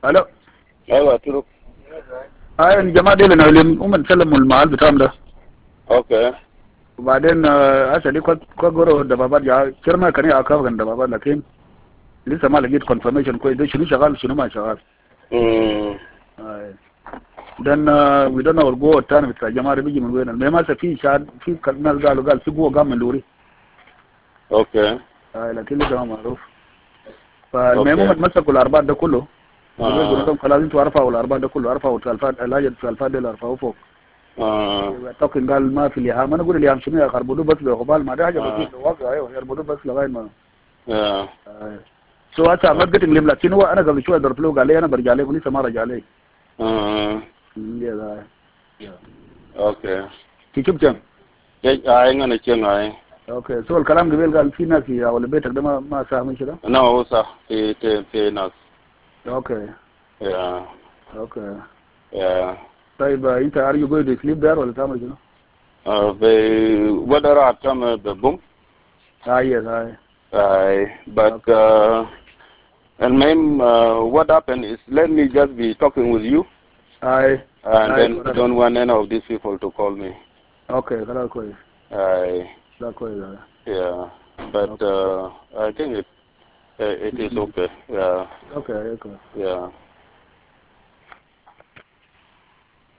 الو. ايوه تروح. هاي الجماعه دي اللي ناويين سلموا المحل بتاعهم ده. اوكي. وبعدين هسه دي كنت قروا الدبابات جا كرما كان يعاقب عن الدبابات لكن لسه ما لقيت كونفرميشن كويس ده شنو شغال شنو ما شغال. then we don't know القوه الثانيه بتاع الجماعه دي بيجي من وين. المهم هسه في شاد في ناس قال في قوه قام من لوري. اوكي. لكن لسه ما معروف. فالمهم هم مسكوا الارباب ده كله. يقولوا لهم خلاص انتوا ارفعوا الارباب ده كله ارفعوا السالفات السالفات دي ارفعوا فوق. توكن قال ما في اليهام. انا اقول اليهام شنو يا خربودو بس لغبال ما ده حاجه بسيطه واقع. ايوه يربطوا بس لغايه ما سو هسه ما قلت لهم لكن هو انا قبل شويه ضربت له قال لي انا برجع لك ولسه ما رجع لي. اوكي. في شوف كم اي انا كم اوكي. سو الكلام قبل قال في ناس في اول بيتك ده ما ساهمين كده. هو صح في ناس. اوكي. يا اوكي. يا طيب انت are you going to sleep there ولا تعمل شنو؟ whether I come the boom. yes. But and ma'am, what happened is let me just be talking with you. And then I don't want any of these people to call me. Okay, that's cool. That's cool. Yeah, but I think it is okay. Yeah. Okay. Yeah.